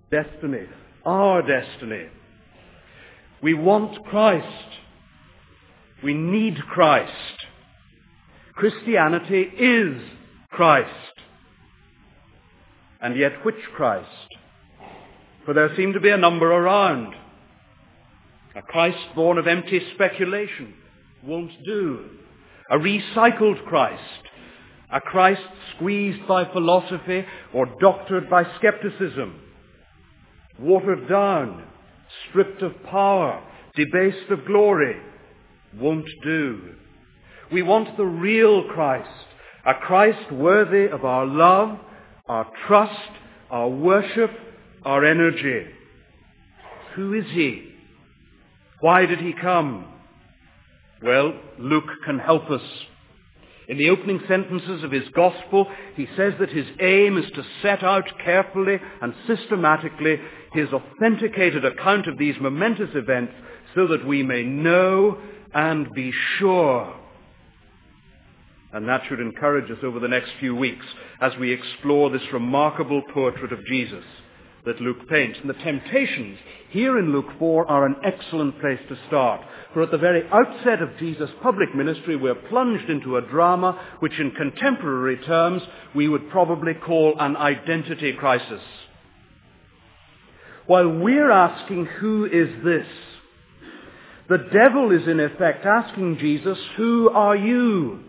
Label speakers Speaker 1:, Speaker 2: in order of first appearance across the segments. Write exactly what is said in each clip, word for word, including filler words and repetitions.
Speaker 1: destiny, our destiny. We want Christ. We need Christ. Christianity is Christ. And yet which Christ? For there seem to be a number around. A Christ born of empty speculation won't do. A recycled Christ. A Christ squeezed by philosophy or doctored by skepticism. Watered down, stripped of power, debased of glory, won't do. We want the real Christ, a Christ worthy of our love, our trust, our worship, our energy. Who is he? Why did he come? Well, Luke can help us. In the opening sentences of his gospel, he says that his aim is to set out carefully and systematically his authenticated account of these momentous events so that we may know and be sure. And that should encourage us over the next few weeks as we explore this remarkable portrait of Jesus that Luke paints. And the temptations here in Luke four are an excellent place to start. For at the very outset of Jesus' public ministry, we're plunged into a drama which in contemporary terms we would probably call an identity crisis. While we're asking, who is this? The devil is in effect asking Jesus, who are you?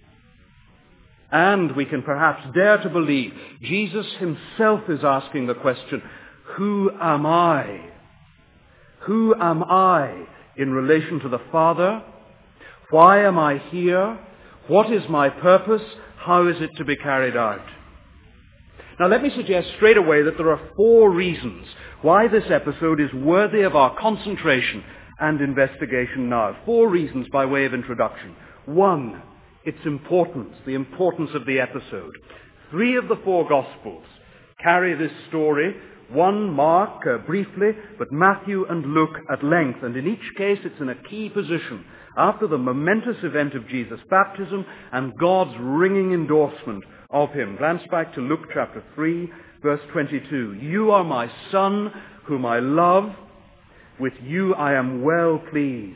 Speaker 1: And we can perhaps dare to believe Jesus himself is asking the question, who am I? Who am I in relation to the Father? Why am I here? What is my purpose? How is it to be carried out? Now let me suggest straight away that there are four reasons why this episode is worthy of our concentration and investigation now. Four reasons by way of introduction. One, its importance, the importance of the episode. Three of the four Gospels carry this story. One, Mark, uh, briefly, but Matthew and Luke at length. And in each case, it's in a key position after the momentous event of Jesus' baptism and God's ringing endorsement of him. Glance back to Luke chapter three, verse twenty-two. You are my Son, whom I love. With you I am well pleased.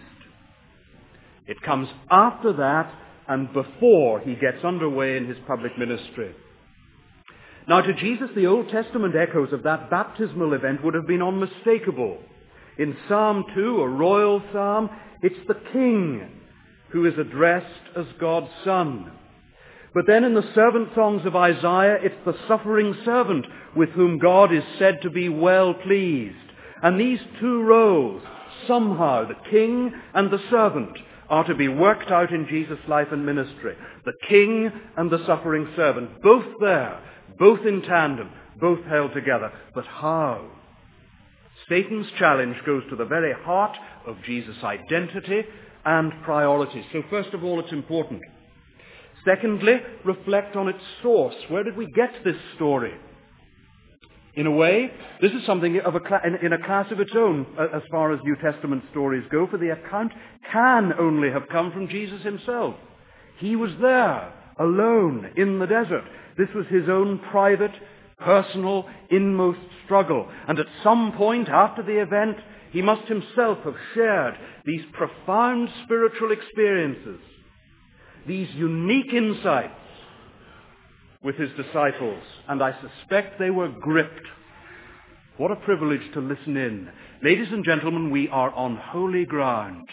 Speaker 1: It comes after that and before he gets underway in his public ministry. Now to Jesus, the Old Testament echoes of that baptismal event would have been unmistakable. In Psalm two, a royal psalm, it's the king who is addressed as God's Son. But then in the servant songs of Isaiah, it's the suffering servant with whom God is said to be well pleased. And these two roles, somehow, the king and the servant, are to be worked out in Jesus' life and ministry. The king and the suffering servant, both there, both in tandem, both held together. But how? Satan's challenge goes to the very heart of Jesus' identity and priorities. So first of all, it's important. Secondly, reflect on its source. Where did we get this story? In a way, this is something of a cla- in, in a class of its own uh, as far as New Testament stories go, for the account can only have come from Jesus himself. He was there, alone, in the desert. This was his own private, personal, inmost struggle. And at some point after the event, he must himself have shared these profound spiritual experiences, these unique insights with his disciples, and I suspect they were gripped. What a privilege to listen in. Ladies and gentlemen, we are on holy ground.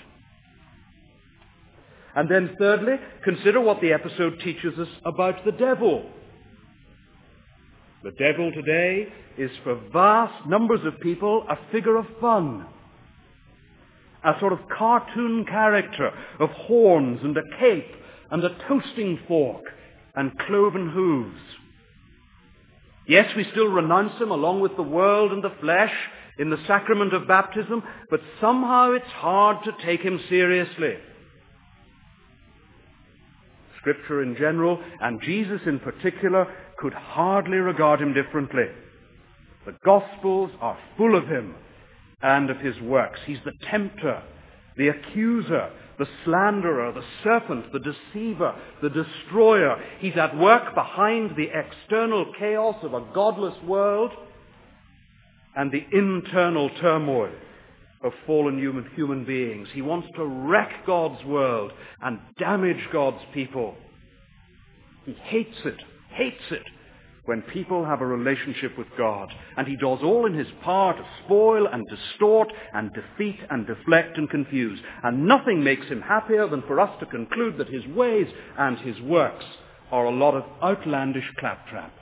Speaker 1: And then thirdly, consider what the episode teaches us about the devil. The devil today is for vast numbers of people a figure of fun, a sort of cartoon character of horns and a cape and a toasting fork and cloven hooves. Yes, we still renounce him along with the world and the flesh in the sacrament of baptism, but somehow it's hard to take him seriously. Scripture in general, and Jesus in particular, could hardly regard him differently. The Gospels are full of him and of his works. He's the tempter, the accuser, the slanderer, the serpent, the deceiver, the destroyer. He's at work behind the external chaos of a godless world. and the internal turmoil of fallen human, human beings. He wants to wreck God's world and damage God's people. He hates it, hates it, when people have a relationship with God. And he does all in his power to spoil and distort and defeat and deflect and confuse. And nothing makes him happier than for us to conclude that his ways and his works are a lot of outlandish claptrap.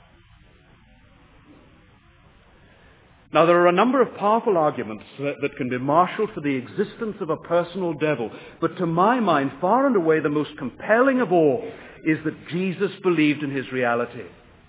Speaker 1: Now, there are a number of powerful arguments that, that can be marshaled for the existence of a personal devil, but to my mind, far and away the most compelling of all is that Jesus believed in his reality.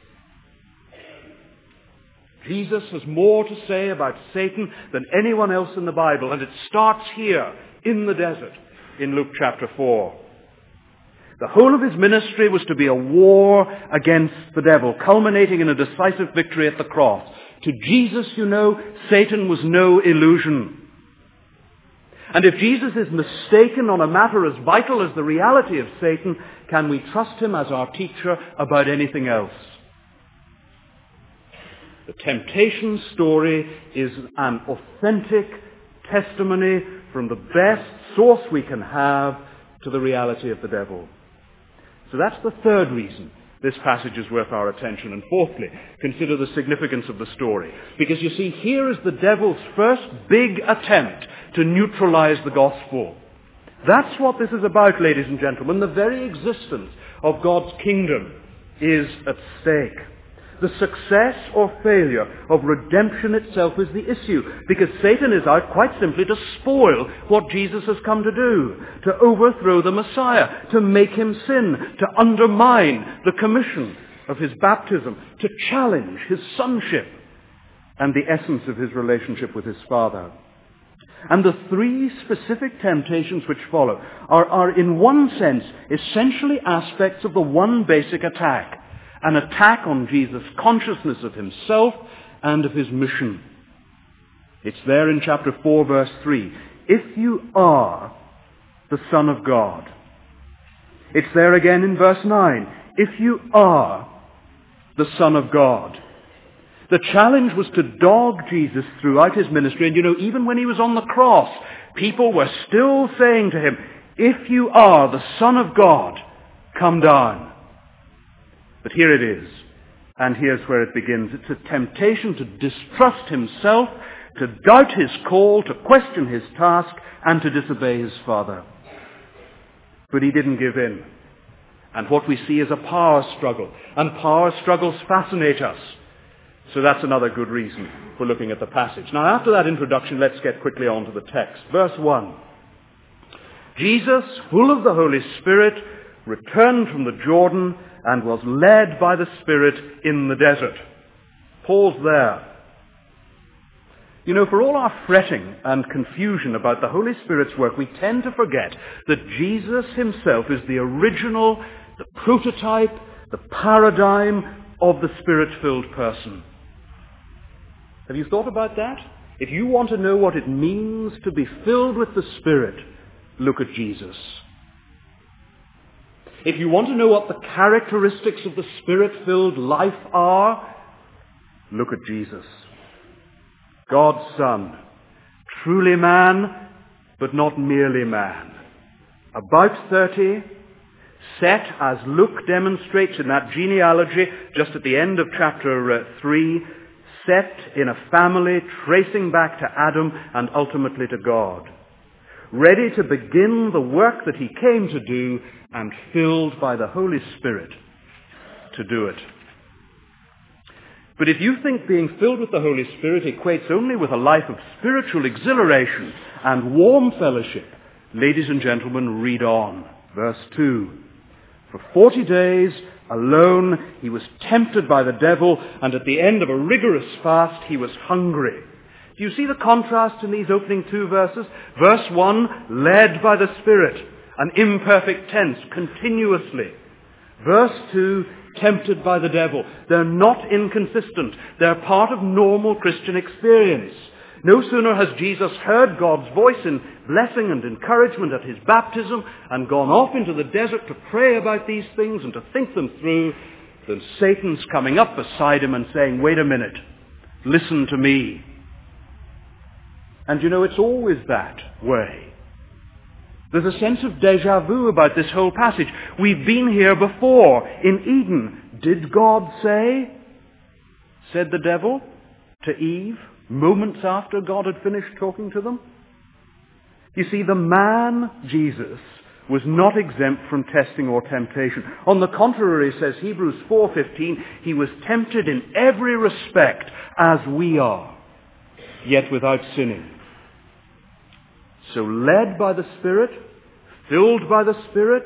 Speaker 1: Jesus has more to say about Satan than anyone else in the Bible, and it starts here in the desert in Luke chapter four. The whole of his ministry was to be a war against the devil, culminating in a decisive victory at the cross. To Jesus, you know, Satan was no illusion. And if Jesus is mistaken on a matter as vital as the reality of Satan, can we trust him as our teacher about anything else? The temptation story is an authentic testimony from the best source we can have to the reality of the devil. So that's the third reason this passage is worth our attention. And fourthly, consider the significance of the story. Because you see, here is the devil's first big attempt to neutralize the gospel. That's what this is about, ladies and gentlemen. The very existence of God's kingdom is at stake. The success or failure of redemption itself is the issue, because Satan is out quite simply to spoil what Jesus has come to do, to overthrow the Messiah, to make him sin, to undermine the commission of his baptism, to challenge his sonship and the essence of his relationship with his Father. And the three specific temptations which follow are, are in one sense, essentially aspects of the one basic attack. An attack on Jesus' consciousness of himself and of his mission. It's there in chapter four, verse three. If you are the Son of God. It's there again in verse nine. If you are the Son of God. The challenge was to dog Jesus throughout his ministry. And you know, even when he was on the cross, people were still saying to him, if you are the Son of God, come down. But here it is, and here's where it begins. It's a temptation to distrust himself, to doubt his call, to question his task, and to disobey his Father. But he didn't give in. And what we see is a power struggle, and power struggles fascinate us. So that's another good reason for looking at the passage. Now, after that introduction, let's get quickly on to the text. Verse one. Jesus, full of the Holy Spirit, returned from the Jordan and was led by the Spirit in the desert. Pause there. You know, for all our fretting and confusion about the Holy Spirit's work, we tend to forget that Jesus himself is the original, the prototype, the paradigm of the Spirit-filled person. Have you thought about that? If you want to know what it means to be filled with the Spirit, look at Jesus. If you want to know what the characteristics of the Spirit-filled life are, look at Jesus. God's Son, truly man, but not merely man. About thirty, set, as Luke demonstrates in that genealogy, just at the end of chapter uh, three, set in a family tracing back to Adam and ultimately to God. Ready to begin the work that he came to do and filled by the Holy Spirit to do it. But if you think being filled with the Holy Spirit equates only with a life of spiritual exhilaration and warm fellowship, ladies and gentlemen, read on. Verse two. For forty days alone he was tempted by the devil, and at the end of a rigorous fast he was hungry. Do you see the contrast in these opening two verses? Verse one, led by the Spirit, an imperfect tense, continuously. Verse two, tempted by the devil. They're not inconsistent. They're part of normal Christian experience. No sooner has Jesus heard God's voice in blessing and encouragement at his baptism and gone off into the desert to pray about these things and to think them through, than Satan's coming up beside him and saying, wait a minute, listen to me. And you know, it's always that way. There's a sense of déjà vu about this whole passage. We've been here before, in Eden. Did God say? Said the devil to Eve, moments after God had finished talking to them. You see, the man, Jesus, was not exempt from testing or temptation. On the contrary, says Hebrews four fifteen, he was tempted in every respect as we are, yet without sinning. So led by the Spirit, filled by the Spirit,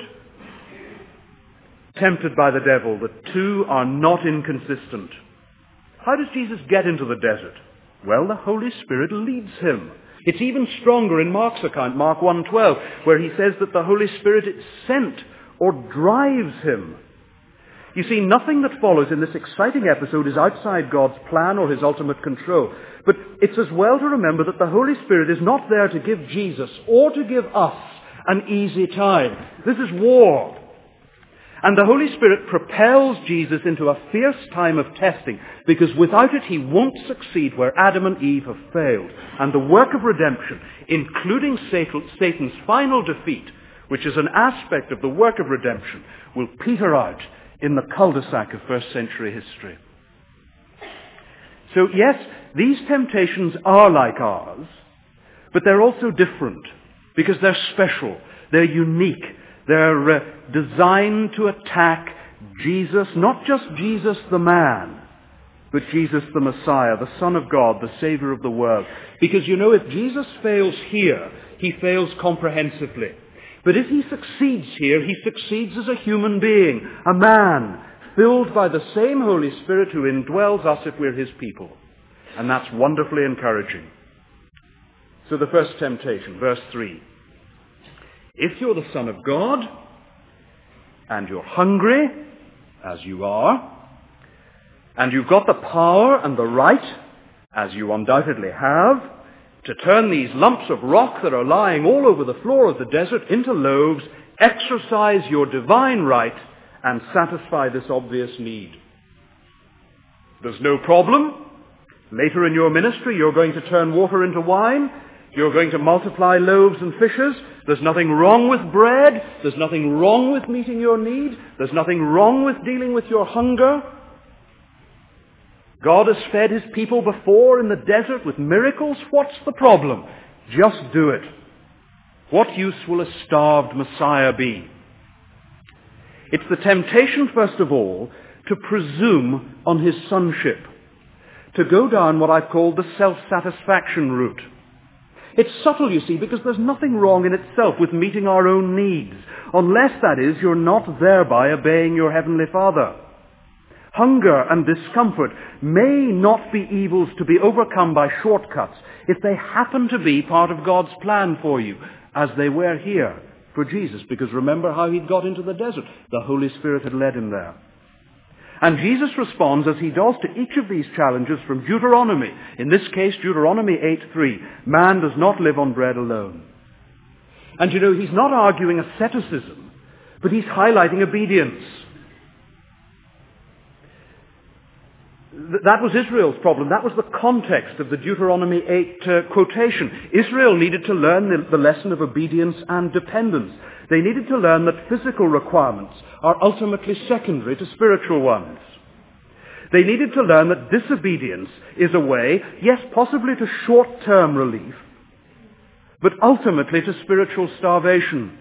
Speaker 1: tempted by the devil, the two are not inconsistent. How does Jesus get into the desert? Well, the Holy Spirit leads him. It's even stronger in Mark's account, Mark one twelve, where he says that the Holy Spirit is sent or drives him. You see, nothing that follows in this exciting episode is outside God's plan or his ultimate control. But it's as well to remember that the Holy Spirit is not there to give Jesus or to give us an easy time. This is war. And the Holy Spirit propels Jesus into a fierce time of testing, because without it he won't succeed where Adam and Eve have failed. And the work of redemption, including Satan's final defeat, which is an aspect of the work of redemption, will peter out in the cul-de-sac of first century history. So yes, these temptations are like ours, but they're also different, because they're special, they're unique. They're uh, designed to attack Jesus, not just Jesus the man, but Jesus the Messiah, the Son of God, the Savior of the world. Because, you know, if Jesus fails here, he fails comprehensively. But if he succeeds here, he succeeds as a human being, a man, filled by the same Holy Spirit who indwells us if we're his people. And that's wonderfully encouraging. So the first temptation, verse three. If you're the Son of God, and you're hungry, as you are, and you've got the power and the right, as you undoubtedly have, to turn these lumps of rock that are lying all over the floor of the desert into loaves, exercise your divine right and satisfy this obvious need. There's no problem. Later in your ministry, you're going to turn water into wine. You're going to multiply loaves and fishes. There's nothing wrong with bread. There's nothing wrong with meeting your need. There's nothing wrong with dealing with your hunger. God has fed his people before in the desert with miracles. What's the problem? Just do it. What use will a starved Messiah be? It's the temptation, first of all, to presume on his sonship, to go down what I've called the self-satisfaction route. It's subtle, you see, because there's nothing wrong in itself with meeting our own needs, unless, that is, you're not thereby obeying your Heavenly Father. Hunger and discomfort may not be evils to be overcome by shortcuts if they happen to be part of God's plan for you, as they were here for Jesus, because remember how he'd got into the desert. The Holy Spirit had led him there. And Jesus responds, as he does to each of these challenges, from Deuteronomy. In this case, Deuteronomy eight three. Man does not live on bread alone. And you know, he's not arguing asceticism, but he's highlighting obedience. That was Israel's problem. That was the context of the Deuteronomy eight uh, quotation. Israel needed to learn the, the lesson of obedience and dependence. They needed to learn that physical requirements are ultimately secondary to spiritual ones. They needed to learn that disobedience is a way, yes, possibly to short-term relief, but ultimately to spiritual starvation.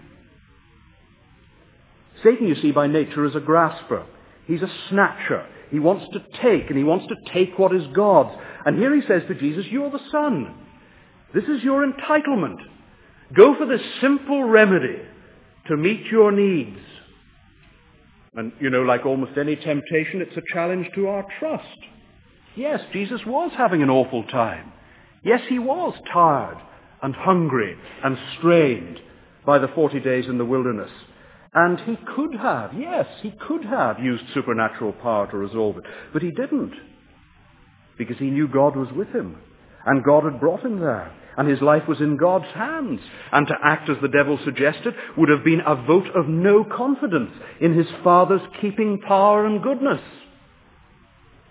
Speaker 1: Satan, you see, by nature is a grasper. He's a snatcher. He wants to take, and he wants to take what is God's. And here he says to Jesus, you're the Son. This is your entitlement. Go for this simple remedy to meet your needs. And, you know, like almost any temptation, it's a challenge to our trust. Yes, Jesus was having an awful time. Yes, he was tired and hungry and strained by the forty days in the wilderness. And he could have, yes, he could have used supernatural power to resolve it. But he didn't, because he knew God was with him, and God had brought him there, and his life was in God's hands. And to act as the devil suggested would have been a vote of no confidence in his Father's keeping power and goodness.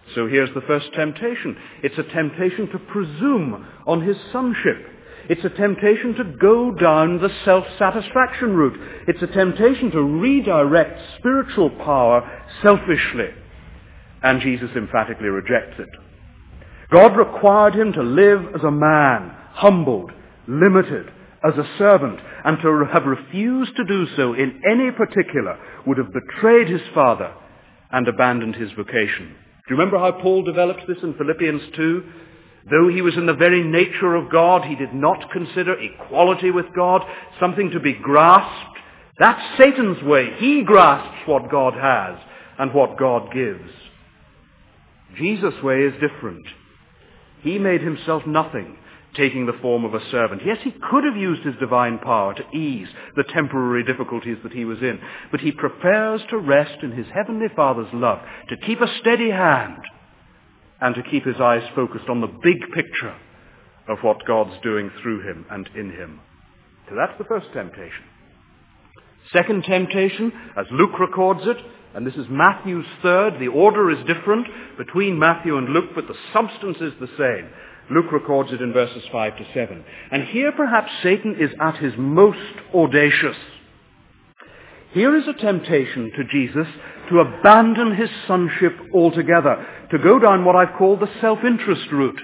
Speaker 1: So here's the first temptation. It's a temptation to presume on his sonship. It's a temptation to go down the self-satisfaction route. It's a temptation to redirect spiritual power selfishly. And Jesus emphatically rejects it. God required him to live as a man, humbled, limited, as a servant, and to have refused to do so in any particular would have betrayed his Father and abandoned his vocation. Do you remember how Paul develops this in Philippians two? Though he was in the very nature of God, he did not consider equality with God something to be grasped. That's Satan's way. He grasps what God has and what God gives. Jesus' way is different. He made himself nothing, taking the form of a servant. Yes, he could have used his divine power to ease the temporary difficulties that he was in, but he prefers to rest in his heavenly Father's love, to keep a steady hand, and to keep his eyes focused on the big picture of what God's doing through him and in him. So that's the first temptation. Second temptation, as Luke records it, and this is Matthew's third, the order is different between Matthew and Luke, but the substance is the same. Luke records it in verses five to seven. And here perhaps Satan is at his most audacious. Here is a temptation to Jesus to abandon his sonship altogether, to go down what I've called the self-interest route.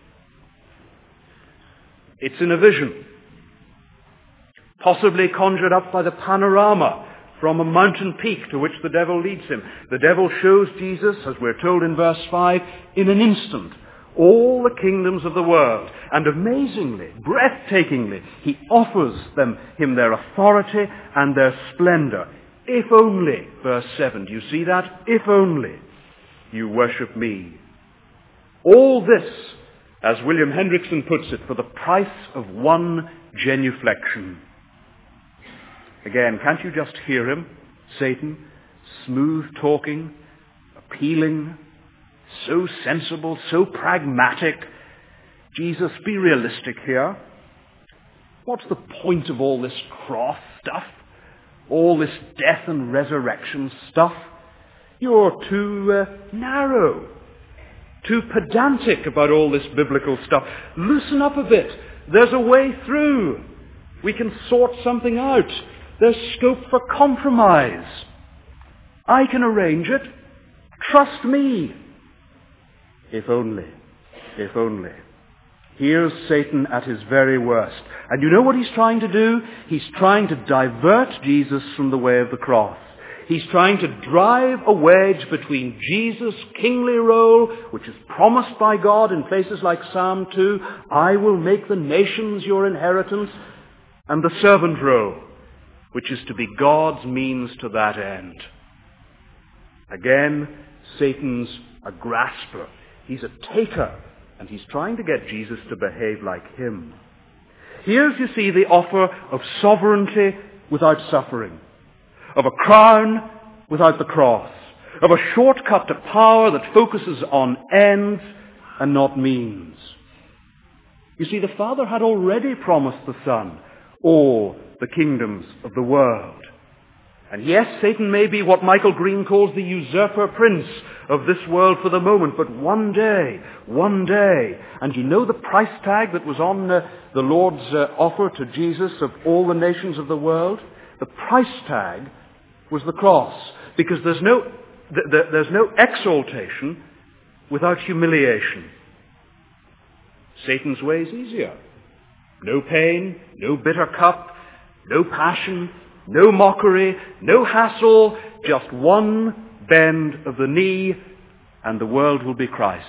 Speaker 1: It's in a vision, possibly conjured up by the panorama from a mountain peak to which the devil leads him. The devil shows Jesus, as we're told in verse five, in an instant, all the kingdoms of the world. And amazingly, breathtakingly, he offers them him their authority and their splendor. If only, verse seven, do you see that? If only you worship me. All this, as William Hendrickson puts it, for the price of one genuflection. Again, can't you just hear him, Satan, smooth talking, appealing, so sensible, so pragmatic? Jesus, be realistic here. What's the point of all this cross stuff? All this death and resurrection stuff? You're too uh, narrow, too pedantic about all this biblical stuff. Loosen up a bit. There's a way through. We can sort something out. There's scope for compromise. I can arrange it. Trust me. If only, if only. Here's Satan at his very worst. And you know what he's trying to do? He's trying to divert Jesus from the way of the cross. He's trying to drive a wedge between Jesus' kingly role, which is promised by God in places like Psalm two, I will make the nations your inheritance, and the servant role, which is to be God's means to that end. Again, Satan's a grasper. He's a taker, and he's trying to get Jesus to behave like him. Here's, you see, the offer of sovereignty without suffering, of a crown without the cross, of a shortcut to power that focuses on ends and not means. You see, the Father had already promised the Son all the kingdoms of the world. And yes, Satan may be what Michael Green calls the usurper prince of this world for the moment, but one day, one day, and you know the price tag that was on uh, the Lord's uh, offer to Jesus of all the nations of the world? The price tag was the cross, because there's no, th- th- there's no exaltation without humiliation. Satan's way is easier. No pain, no bitter cup, no passion, no mockery, no hassle, just one bend of the knee, and the world will be Christ's.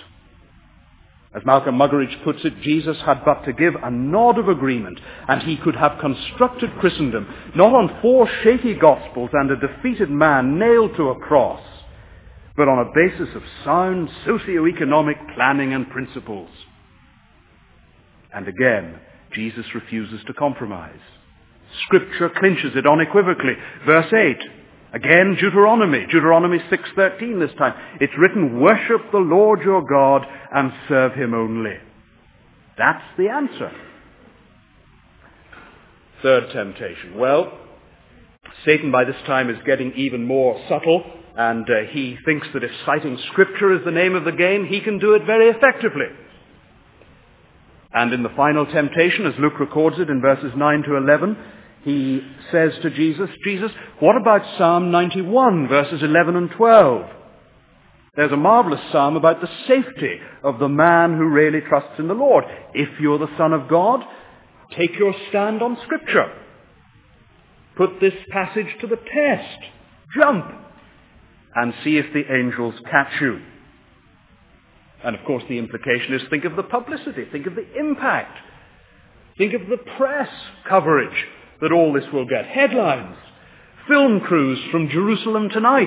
Speaker 1: As Malcolm Muggeridge puts it, Jesus had but to give a nod of agreement, and he could have constructed Christendom, not on four shaky gospels and a defeated man nailed to a cross, but on a basis of sound socio-economic planning and principles. And again, Jesus refuses to compromise. Scripture clinches it unequivocally. Verse eight, again Deuteronomy, Deuteronomy six thirteen this time. It's written, worship the Lord your God and serve him only. That's the answer. Third temptation. Well, Satan by this time is getting even more subtle And uh, he thinks that if citing Scripture is the name of the game, he can do it very effectively. And in the final temptation, as Luke records it in verses nine to eleven, he says to Jesus, Jesus, what about Psalm ninety-one, verses eleven and twelve? There's a marvelous psalm about the safety of the man who really trusts in the Lord. If you're the Son of God, take your stand on Scripture. Put this passage to the test. Jump and see if the angels catch you. And of course the implication is think of the publicity, think of the impact, think of the press coverage that all this will get. Headlines, film crews from Jerusalem tonight.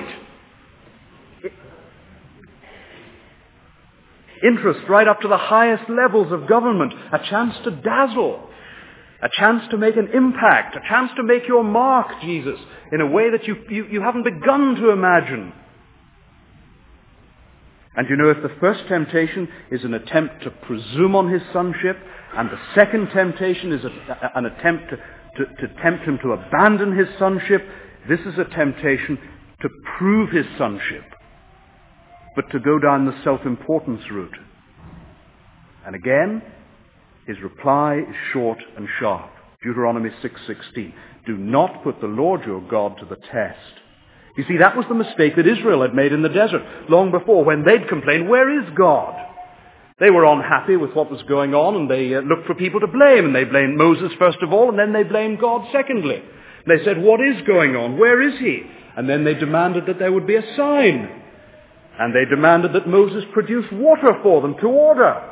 Speaker 1: Interest right up to the highest levels of government, a chance to dazzle, a chance to make an impact, a chance to make your mark, Jesus, in a way that you, you, you haven't begun to imagine. And you know, if the first temptation is an attempt to presume on his sonship, and the second temptation is a, an attempt to, to, to tempt him to abandon his sonship, this is a temptation to prove his sonship, but to go down the self-importance route. And again, his reply is short and sharp. Deuteronomy six sixteen. Do not put the Lord your God to the test. You see, that was the mistake that Israel had made in the desert long before, when they'd complained, where is God? They were unhappy with what was going on, and they uh, looked for people to blame, and they blamed Moses first of all, and then they blamed God secondly. They said, what is going on? Where is he? And then they demanded that there would be a sign. And they demanded that Moses produce water for them to order.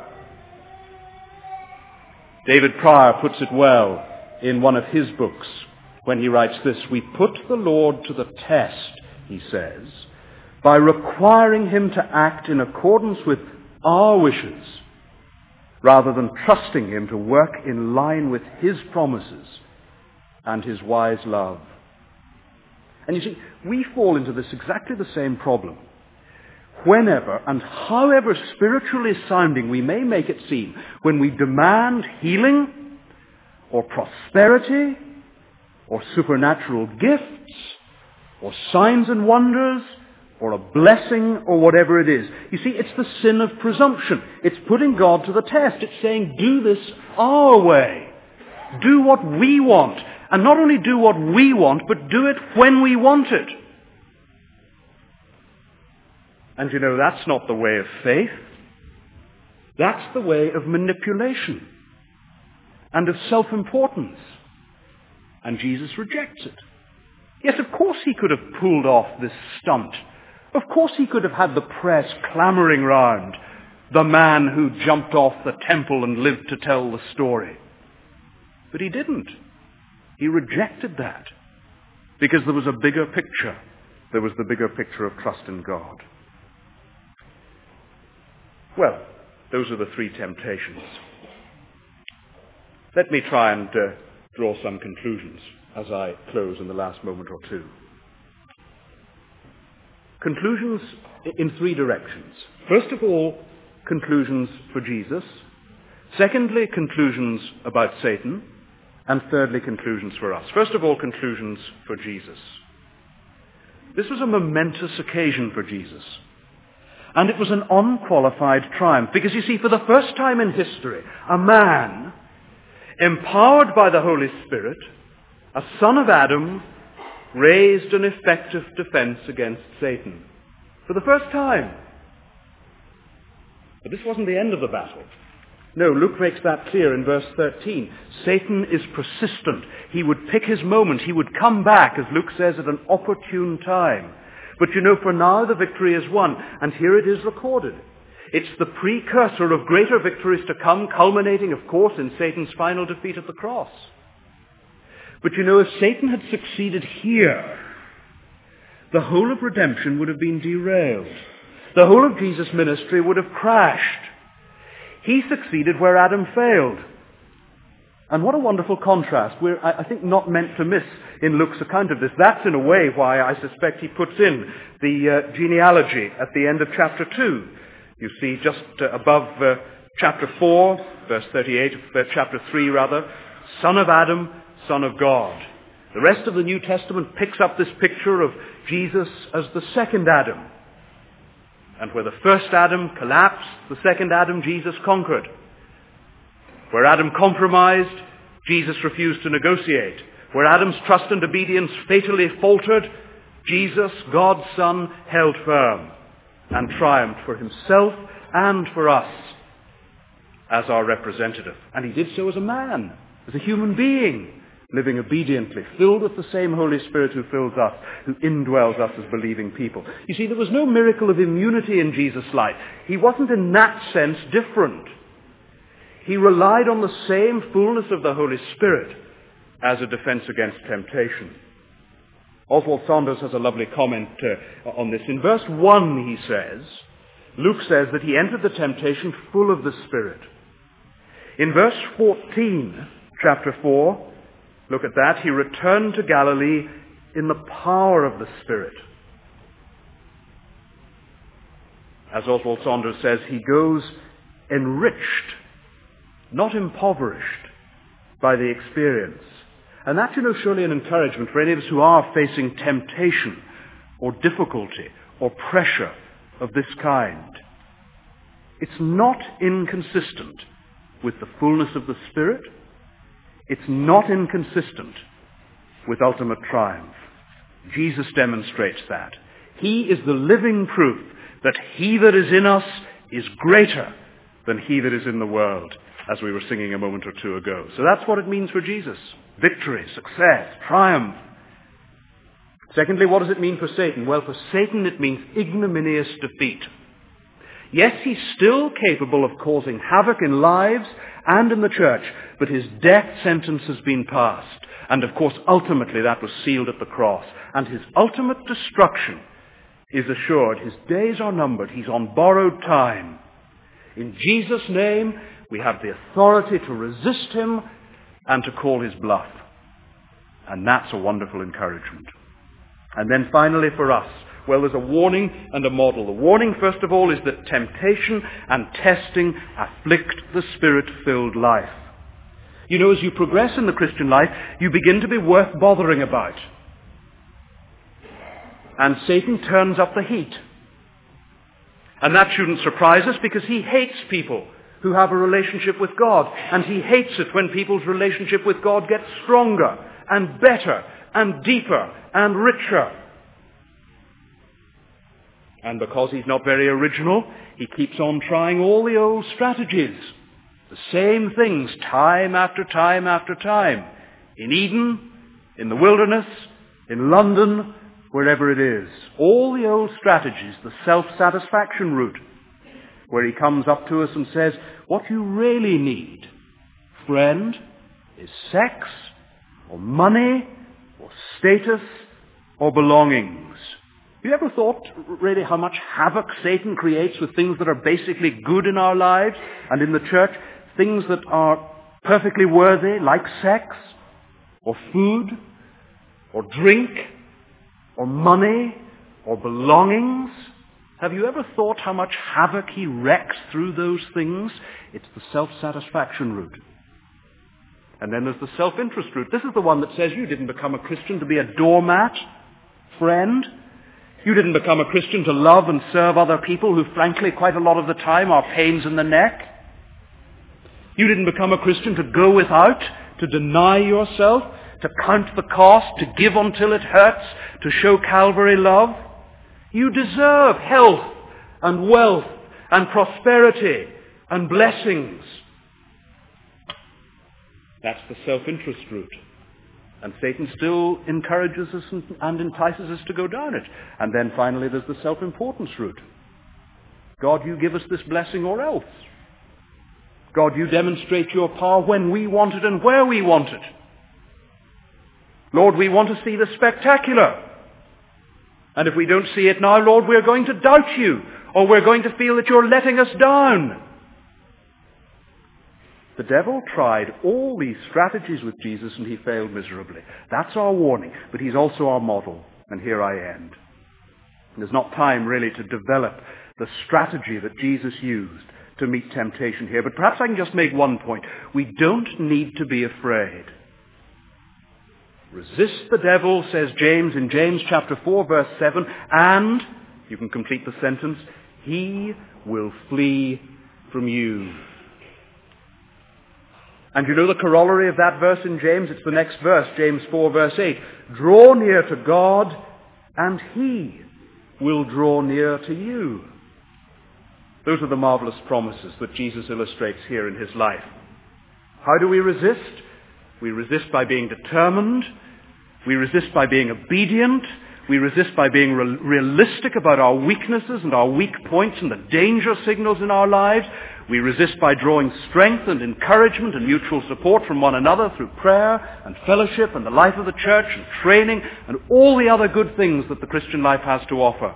Speaker 1: David Pryor puts it well in one of his books when he writes this: we put the Lord to the test, he says, by requiring him to act in accordance with our wishes rather than trusting him to work in line with his promises and his wise love. And you see, we fall into this exactly the same problem. Whenever and however spiritually sounding we may make it seem, when we demand healing or prosperity or supernatural gifts or signs and wonders or a blessing or whatever it is, you see, it's the sin of presumption. It's putting God to the test. It's saying, do this our way. Do what we want. And not only do what we want, but do it when we want it. And you know, that's not the way of faith. That's the way of manipulation and of self-importance. And Jesus rejects it. Yes, of course he could have pulled off this stunt. Of course he could have had the press clamoring round the man who jumped off the temple and lived to tell the story. But he didn't. He rejected that because there was a bigger picture. There was the bigger picture of trust in God. Well, those are the three temptations. Let me try and uh, draw some conclusions as I close in the last moment or two. Conclusions in three directions. First of all, conclusions for Jesus. Secondly, conclusions about Satan. And thirdly, conclusions for us. First of all, conclusions for Jesus. This was a momentous occasion for Jesus. And it was an unqualified triumph. Because you see, for the first time in history, a man, empowered by the Holy Spirit, a son of Adam, raised an effective defense against Satan. For the first time. But this wasn't the end of the battle. No, Luke makes that clear in verse thirteen. Satan is persistent. He would pick his moment. He would come back, as Luke says, at an opportune time. But you know, for now the victory is won. And here it is recorded. It's the precursor of greater victories to come, culminating, of course, in Satan's final defeat at the cross. But you know, if Satan had succeeded here, the whole of redemption would have been derailed. The whole of Jesus' ministry would have crashed. He succeeded where Adam failed. And what a wonderful contrast. We're, I think, not meant to miss in Luke's account of this. That's in a way why I suspect he puts in the uh, genealogy at the end of chapter two. You see, just uh, above uh, chapter four, verse thirty-eight, uh, chapter three rather, son of Adam, son of God. The rest of the New Testament picks up this picture of Jesus as the second Adam. And where the first Adam collapsed, the second Adam, Jesus conquered. Where Adam compromised, Jesus refused to negotiate. Where Adam's trust and obedience fatally faltered, Jesus, God's Son, held firm and triumphed for himself and for us as our representative. And he did so as a man, as a human being, living obediently, filled with the same Holy Spirit who fills us, who indwells us as believing people. You see, there was no miracle of immunity in Jesus' life. He wasn't in that sense different. He relied on the same fullness of the Holy Spirit as a defense against temptation. Oswald Saunders has a lovely comment uh, on this. In verse one, he says, Luke says that he entered the temptation full of the Spirit. In verse fourteen, chapter four, look at that, he returned to Galilee in the power of the Spirit. As Oswald Saunders says, he goes enriched, not impoverished, by the experience. And that's, you know, surely an encouragement for any of us who are facing temptation or difficulty or pressure of this kind. It's not inconsistent with the fullness of the Spirit. It's not inconsistent with ultimate triumph. Jesus demonstrates that. He is the living proof that he that is in us is greater than he that is in the world, as we were singing a moment or two ago. So that's what it means for Jesus. Victory, success, triumph. Secondly, what does it mean for Satan? Well, for Satan it means ignominious defeat. Yes, he's still capable of causing havoc in lives and in the church, but his death sentence has been passed. And of course, ultimately that was sealed at the cross. And his ultimate destruction is assured. His days are numbered. He's on borrowed time. In Jesus' name, we have the authority to resist him and to call his bluff. And that's a wonderful encouragement. And then finally for us, well, there's a warning and a model. The warning, first of all, is that temptation and testing afflict the Spirit-filled life. You know, as you progress in the Christian life, you begin to be worth bothering about. And Satan turns up the heat. And that shouldn't surprise us, because he hates people who have a relationship with God. And he hates it when people's relationship with God gets stronger and better and deeper and richer. And because he's not very original, he keeps on trying all the old strategies. The same things time after time after time. In Eden, in the wilderness, in London, wherever it is. All the old strategies, the self-satisfaction route, where he comes up to us and says, what you really need, friend, is sex, or money, or status, or belongings. Have you ever thought really how much havoc Satan creates with things that are basically good in our lives and in the church? Things that are perfectly worthy, like sex, or food, or drink, or money, or belongings? Have you ever thought how much havoc he wrecks through those things? It's the self-satisfaction route. And then there's the self-interest route. This is the one that says you didn't become a Christian to be a doormat, friend. You didn't become a Christian to love and serve other people who, frankly, quite a lot of the time are pains in the neck. You didn't become a Christian to go without, to deny yourself, to count the cost, to give until it hurts, to show Calvary love. You deserve health and wealth and prosperity and blessings. That's the self-interest route. And Satan still encourages us and entices us to go down it. And then finally there's the self-importance route. God, you give us this blessing or else. God, you demonstrate your power when we want it and where we want it. Lord, we want to see the spectacular. And if we don't see it now, Lord, we're going to doubt you, or we're going to feel that you're letting us down. The devil tried all these strategies with Jesus and he failed miserably. That's our warning, but he's also our model. And here I end. There's not time really to develop the strategy that Jesus used to meet temptation here, but perhaps I can just make one point. We don't need to be afraid. Resist the devil, says James in James chapter four, verse seven, and, you can complete the sentence, he will flee from you. And you know the corollary of that verse in James? It's the next verse, James four, verse eight. Draw near to God, and he will draw near to you. Those are the marvelous promises that Jesus illustrates here in his life. How do we resist? We resist by being determined. We resist by being obedient. We resist by being re- realistic about our weaknesses and our weak points and the danger signals in our lives. We resist by drawing strength and encouragement and mutual support from one another through prayer and fellowship and the life of the church and training and all the other good things that the Christian life has to offer.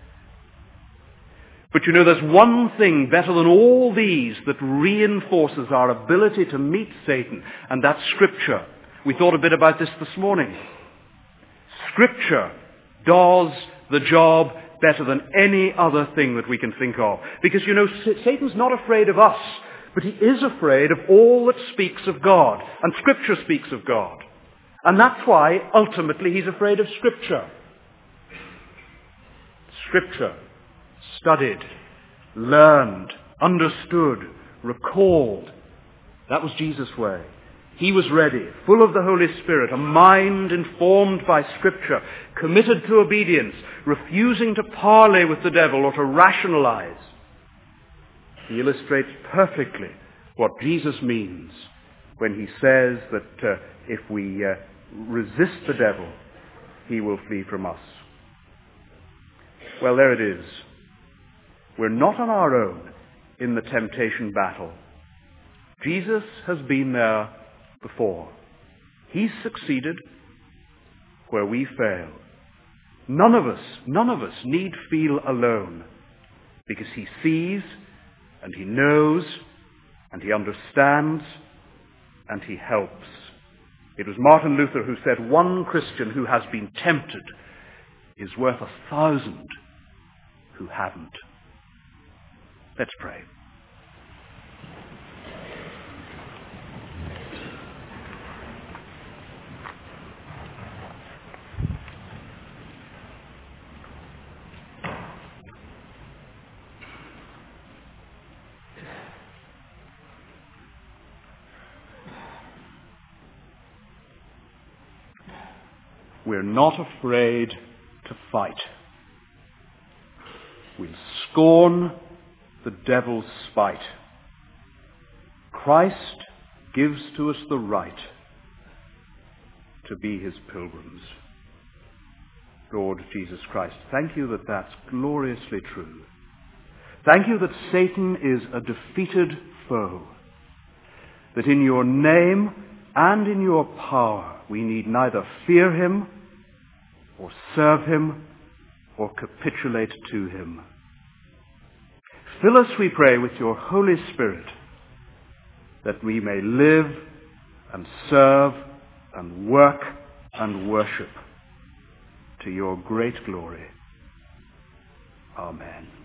Speaker 1: But you know, there's one thing better than all these that reinforces our ability to meet Satan, and that's Scripture. We thought a bit about this this morning. Scripture does the job better than any other thing that we can think of. Because, you know, Satan's not afraid of us, but he is afraid of all that speaks of God. And Scripture speaks of God. And that's why, ultimately, he's afraid of Scripture. Scripture. Studied, learned, understood, recalled. That was Jesus' way. He was ready, full of the Holy Spirit, a mind informed by Scripture, committed to obedience, refusing to parley with the devil or to rationalize. He illustrates perfectly what Jesus means when he says that uh, if we uh, resist the devil, he will flee from us. Well, there it is. We're not on our own in the temptation battle. Jesus has been there before. He's succeeded where we fail. None of us, none of us need feel alone, because he sees and he knows and he understands and he helps. It was Martin Luther who said, one Christian who has been tempted is worth a thousand who haven't. Let's pray. We're not afraid to fight. We'll scorn the devil's spite. Christ gives to us the right to be his pilgrims. Lord Jesus Christ, thank you that that's gloriously true. Thank you that Satan is a defeated foe, that in your name and in your power we need neither fear him or serve him or capitulate to him. Fill us, we pray, with your Holy Spirit, that we may live and serve and work and worship to your great glory. Amen.